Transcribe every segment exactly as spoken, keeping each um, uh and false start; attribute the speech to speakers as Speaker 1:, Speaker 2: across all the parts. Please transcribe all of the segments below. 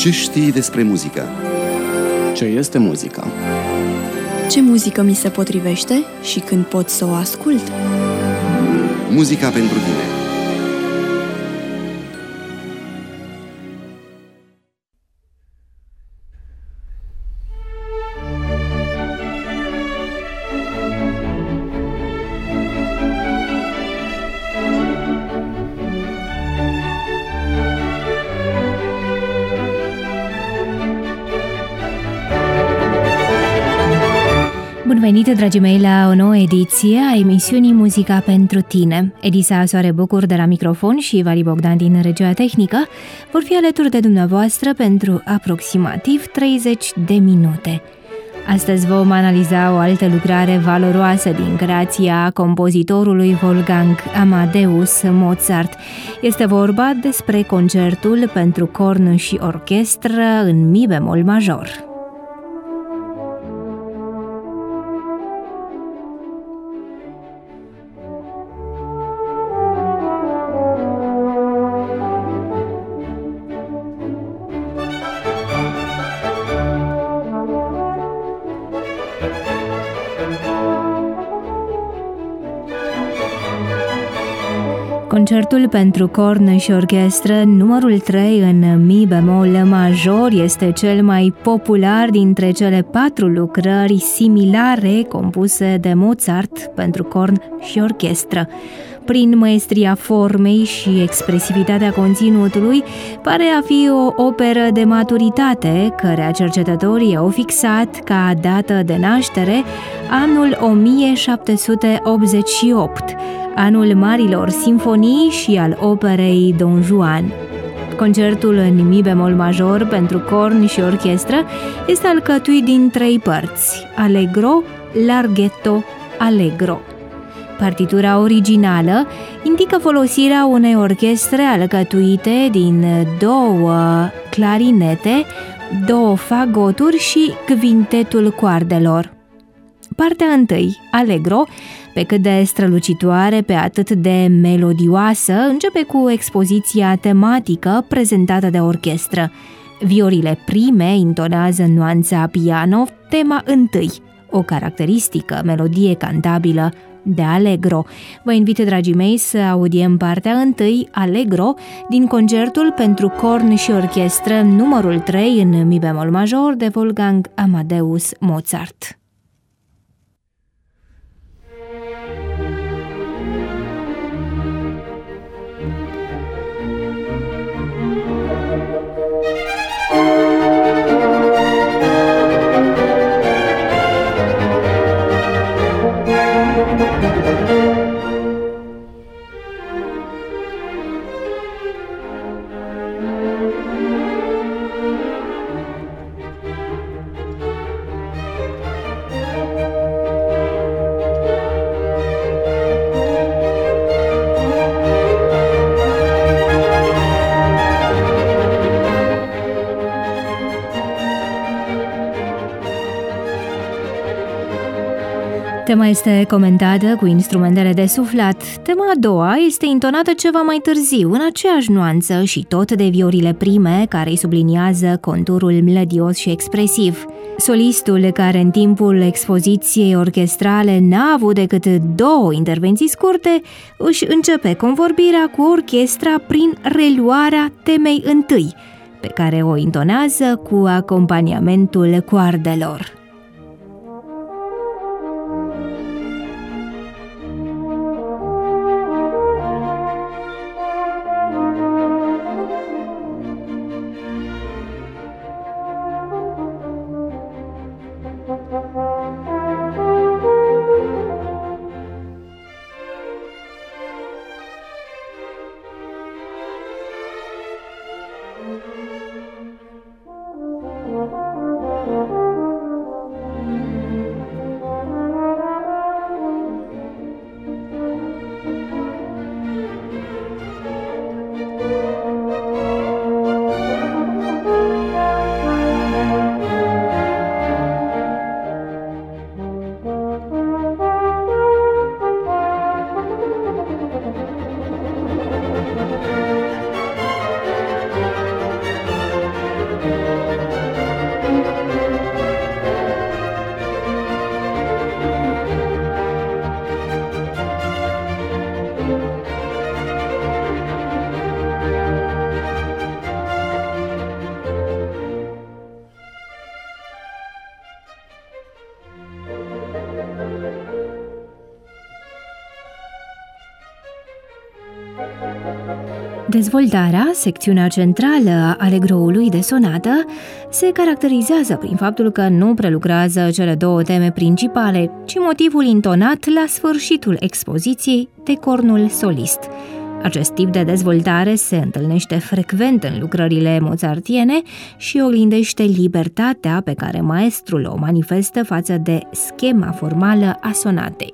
Speaker 1: Ce știi despre muzică?
Speaker 2: Ce este muzica?
Speaker 3: Ce muzică mi se potrivește și când pot să o ascult?
Speaker 1: Muzica pentru tine.
Speaker 4: Bun venit, dragii mei, la o nouă ediție a emisiunii Muzica pentru tine. Elisa Soare Bucur de la microfon și Vali Bogdan din regia tehnică vor fi alături de dumneavoastră pentru aproximativ treizeci de minute. Astăzi vom analiza o altă lucrare valoroasă din creația compozitorului Wolfgang Amadeus Mozart. Este vorba despre concertul pentru corn și orchestră în mi bemol major. Concertul pentru corn și orchestră numărul trei în mi bemol major este cel mai popular dintre cele patru lucrări similare compuse de Mozart pentru corn și orchestră. Prin maestria formei și expresivitatea conținutului, pare a fi o operă de maturitate, cărea cercetătorii au fixat ca dată de naștere anul o mie șapte sute optzeci și opt, anul marilor simfonii și al operei Don Juan. Concertul în mi bemol major pentru corn și orchestră este alcătuit din trei părți: allegro, larghetto, allegro. Partitura originală indică folosirea unei orchestre alcătuite din două clarinete, două fagoturi și quintetul coardelor. Partea întâi, allegro, pe cât de strălucitoare, pe atât de melodioasă, începe cu expoziția tematică prezentată de orchestră. Viorile prime intonează în nuanța piano tema întâi, o caracteristică melodie cantabilă de allegro. Vă invit, dragii mei, să audiem partea întâi, allegro, din concertul pentru corn și orchestră numărul trei în mi bemol major de Wolfgang Amadeus Mozart. Tema este comentată cu instrumentele de suflat. Tema a doua este intonată ceva mai târziu, în aceeași nuanță și tot de viorile prime, care îi subliniază conturul melodios și expresiv. Solistul, care în timpul expoziției orchestrale n-a avut decât două intervenții scurte, își începe convorbirea cu orchestra prin reluarea temei întâi, pe care o intonează cu acompaniamentul coardelor. Dezvoltarea, secțiunea centrală a alegroului de sonată, se caracterizează prin faptul că nu prelucrează cele două teme principale, ci motivul intonat la sfârșitul expoziției de cornul solist. Acest tip de dezvoltare se întâlnește frecvent în lucrările mozartiene și oglindește libertatea pe care maestrul o manifestă față de schema formală a sonatei.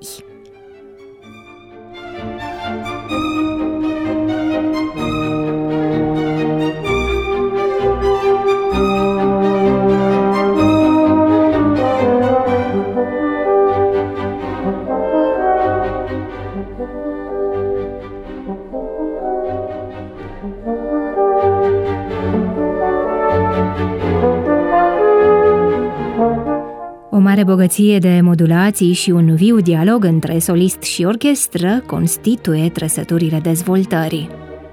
Speaker 4: O mare bogăție de modulații și un viu dialog între solist și orchestră constituie trăsăturile dezvoltării.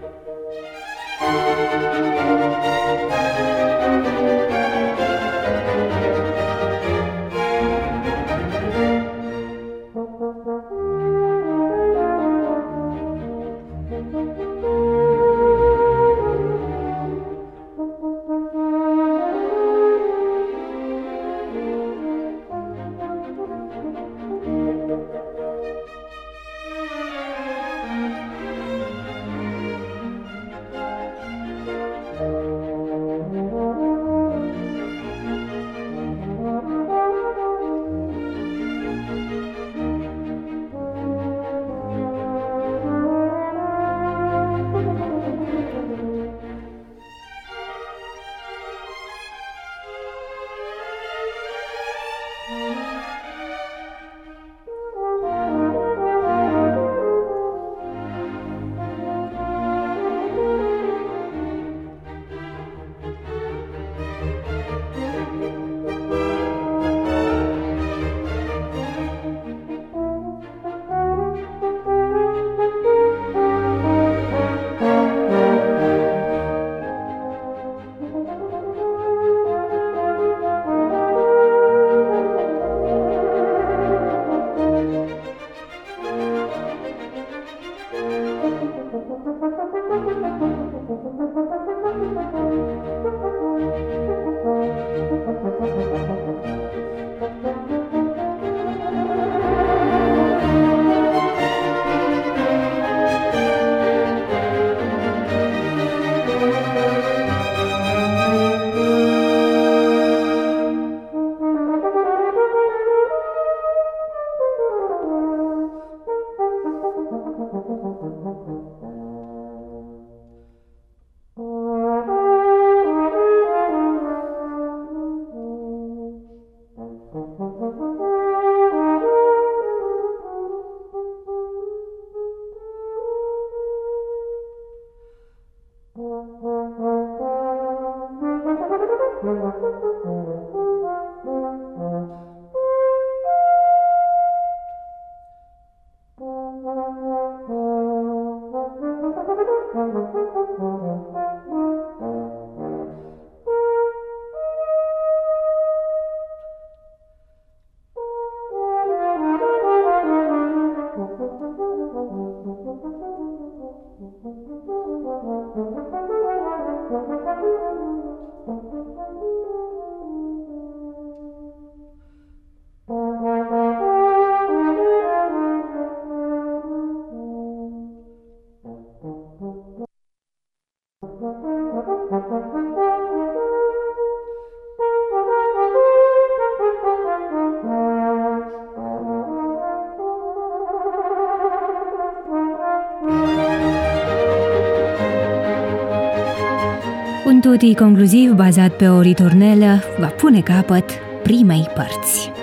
Speaker 4: Un tutti concluziv bazat pe o ritornelă va pune capăt primei părți.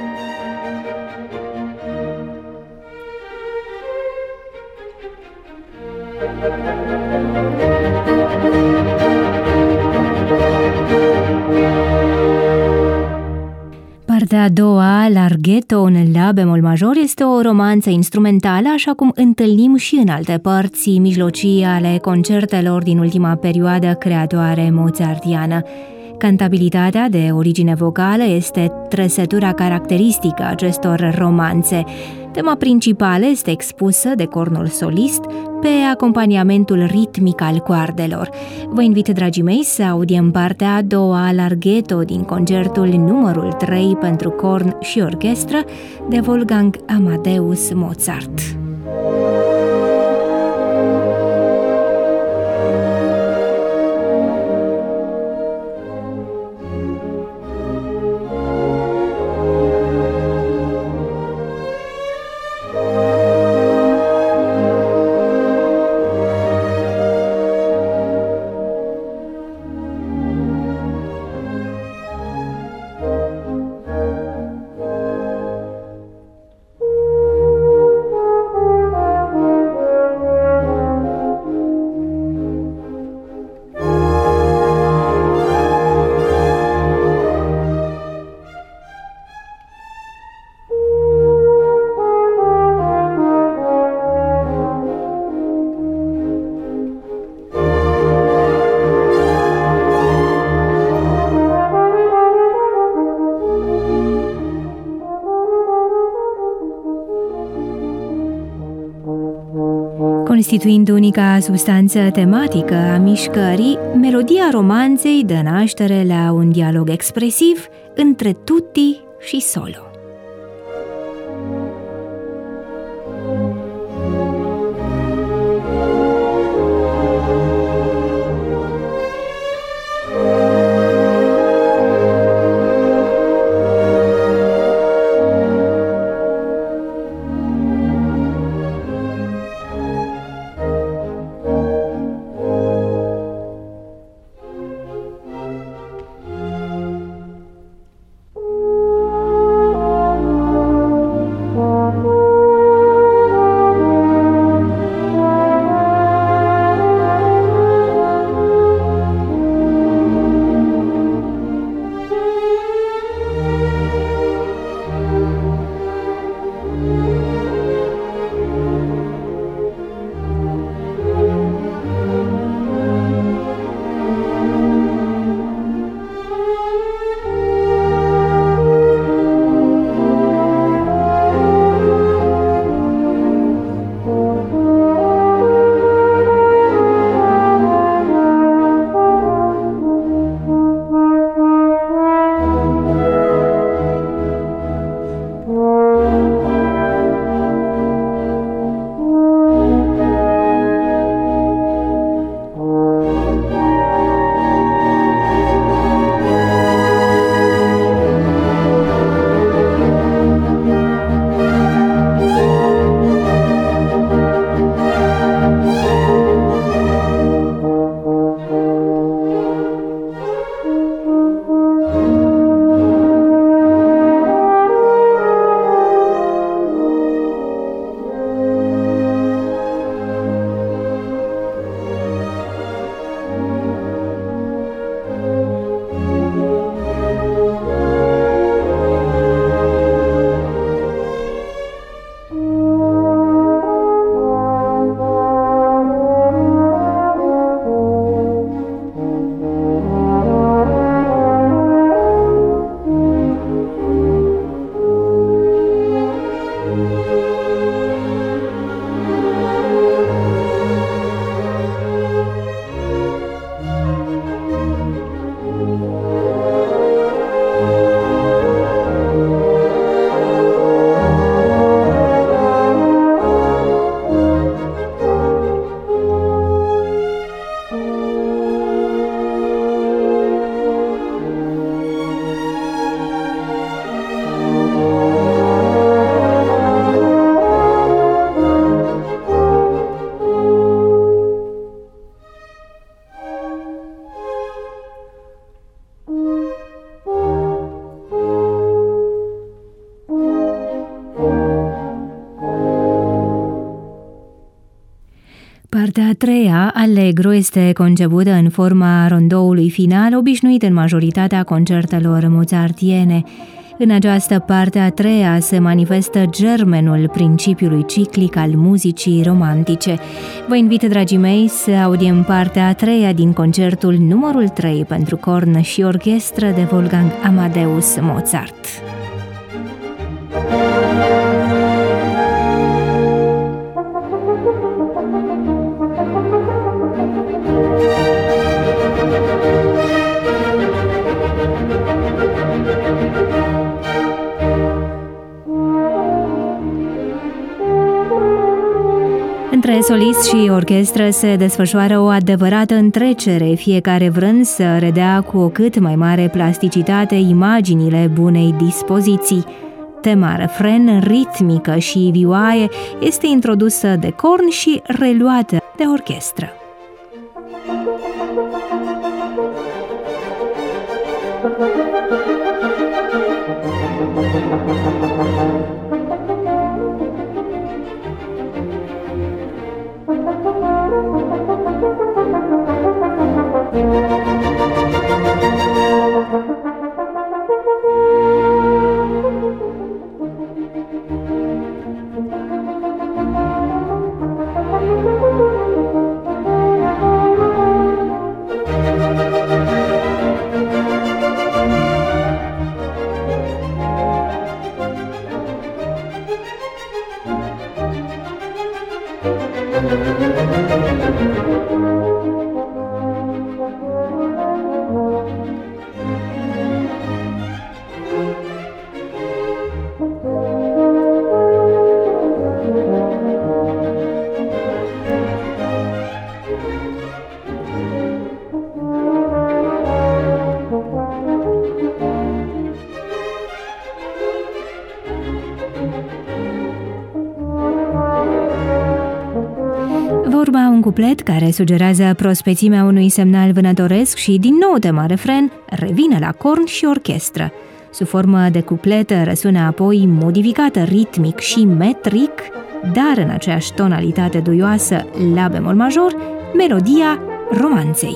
Speaker 4: Partea a doua, Larghetto în la bemol major, este o romanță instrumentală, așa cum întâlnim și în alte părți mijlocii ale concertelor din ultima perioadă creatoare mozartiană. Cantabilitatea de origine vocală este trăsătura caracteristică a acestor romanțe. Tema principală este expusă de cornul solist pe acompaniamentul ritmic al coardelor. Vă invit, dragii mei, să audiem partea a doua, Larghetto, din concertul numărul trei pentru corn și orchestră de Wolfgang Amadeus Mozart. Constituind unica substanță tematică a mișcării, melodia romanței dă naștere la un dialog expresiv între tutti și solo. Partea a treia, Allegro, este concepută în forma rondoului final, obișnuit în majoritatea concertelor mozartiene. În această parte a treia se manifestă germenul principiului ciclic al muzicii romantice. Vă invit, dragii mei, să audiem partea a treia din concertul numărul trei pentru corn și orchestră de Wolfgang Amadeus Mozart. solist și orchestră se desfășoară o adevărată întrecere, fiecare vrând să redea cu o cât mai mare plasticitate imaginile bunei dispoziții. Tema refren, ritmică și vioaie, este introdusă de corn și reluată de orchestră. Vorba un cuplet care sugerează prospețimea unui semnal vânătoresc și, din nou tema refren, revine la corn și orchestră. Sub formă de cuplet răsună apoi modificată ritmic și metric, dar în aceeași tonalitate duioasă, la bemol major, melodia romanței.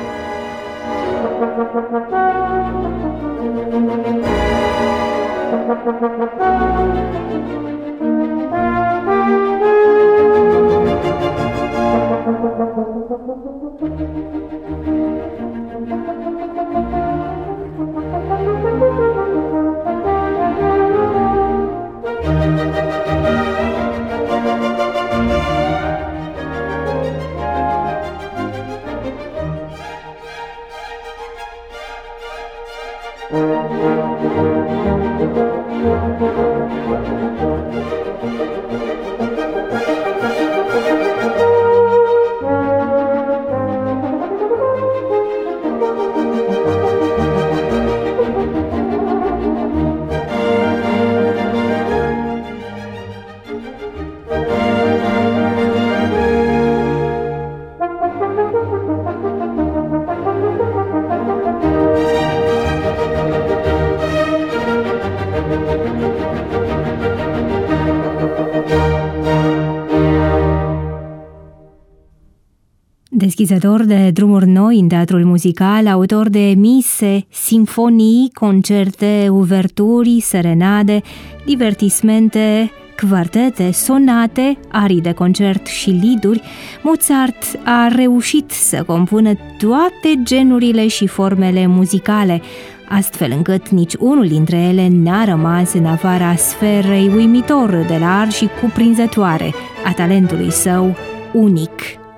Speaker 4: Deschizător de drumuri noi în teatrul muzical, autor de mise, simfonii, concerte, uverturi, serenade, divertismente, quartete, sonate, arii de concert și lieduri, Mozart a reușit să compună toate genurile și formele muzicale, astfel încât nici unul dintre ele n-a rămas în afara sferei uimitor de larg și cuprinzătoare a talentului său unic.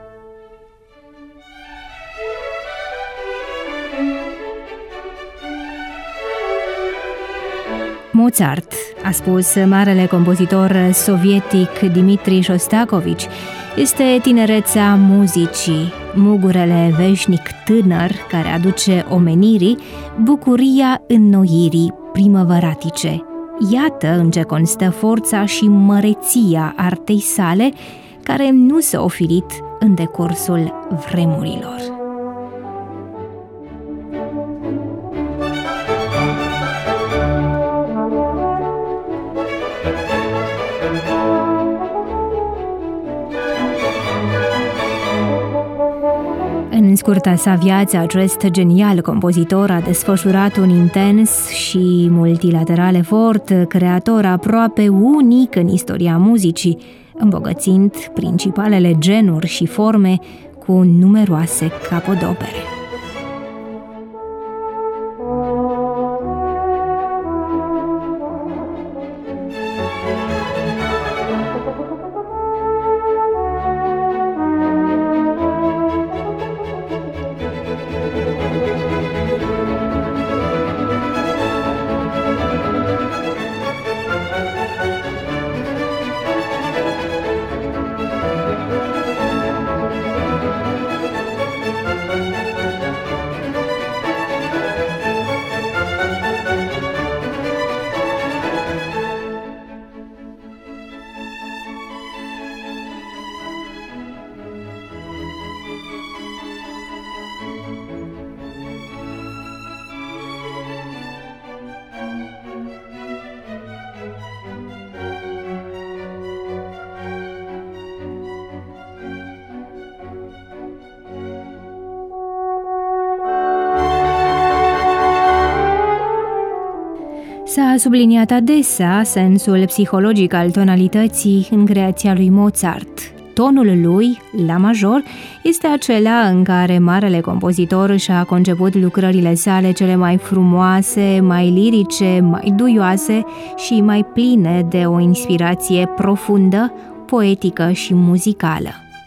Speaker 4: Mozart, a spus marele compozitor sovietic Dmitri Shostakovich, este tinerețea muzicii, mugurele veșnic tânăr care aduce omenirii bucuria înnoirii primăvăratice. Iată în ce constă forța și măreția artei sale, care nu s-a ofilit în decursul vremurilor. În scurta sa viață, acest genial compozitor a desfășurat un intens și multilateral efort creator aproape unic în istoria muzicii, îmbogățind principalele genuri și forme cu numeroase capodopere. S-a subliniat adesea sensul psihologic al tonalității în creația lui Mozart. Tonul lui, la major, este acela în care marele compozitor și-a conceput lucrările sale cele mai frumoase, mai lirice, mai duioase și mai pline de o inspirație profundă, poetică și muzicală.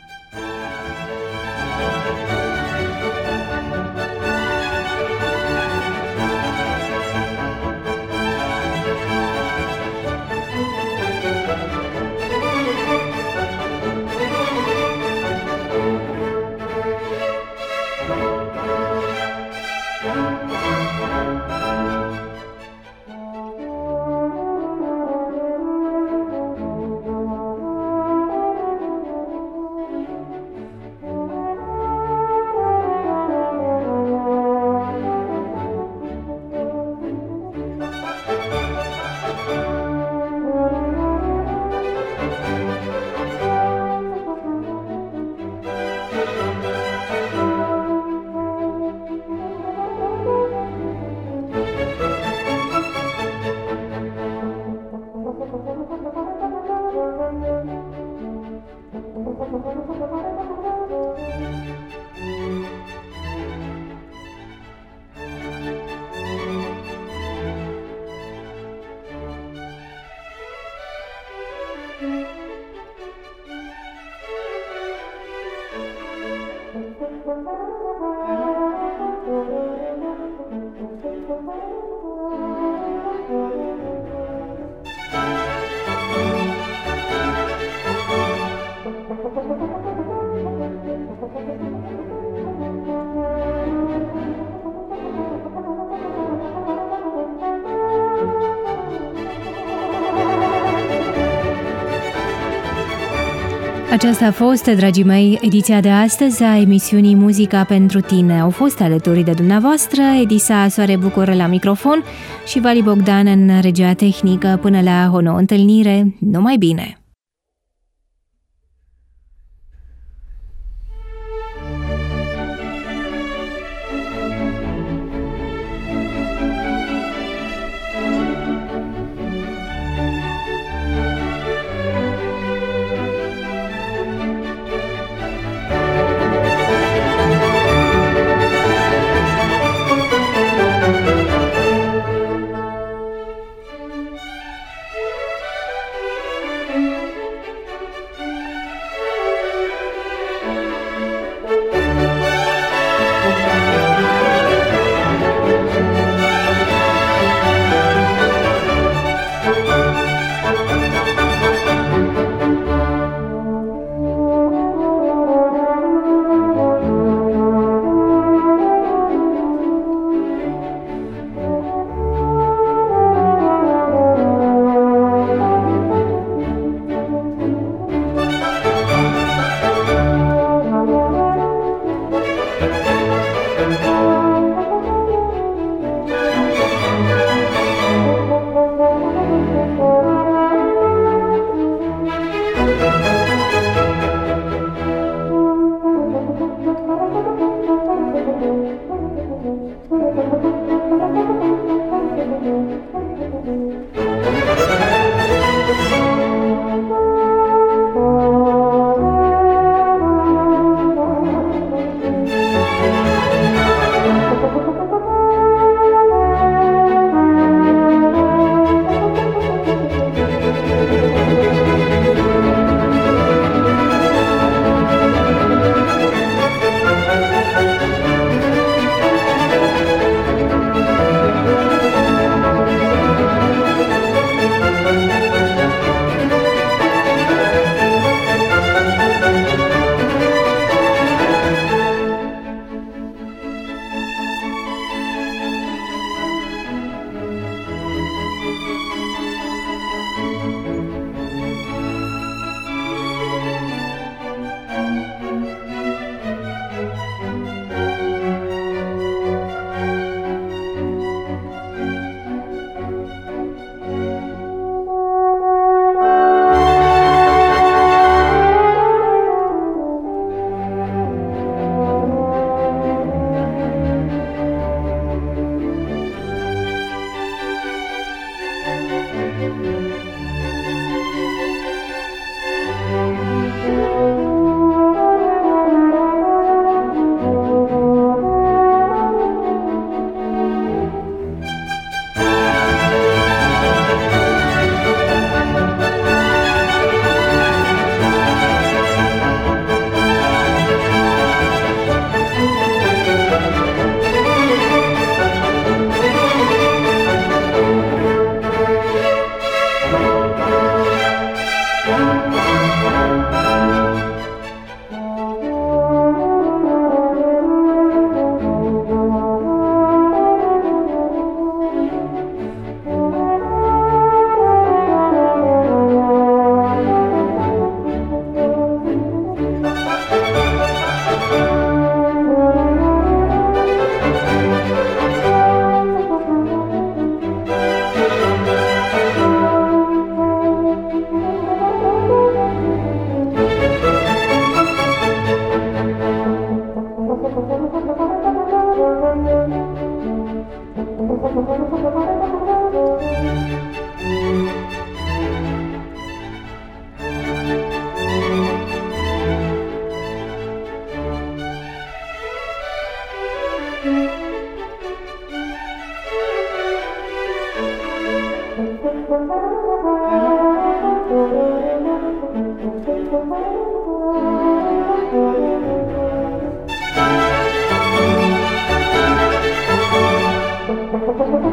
Speaker 4: Aceasta a fost, dragii mei, ediția de astăzi a emisiunii Muzica pentru tine. Au fost alături de dumneavoastră Edisa Soare Bucur la microfon și Vali Bogdan în regia tehnică. Până la o nouă întâlnire, numai bine!
Speaker 5: Thank you. Thank you.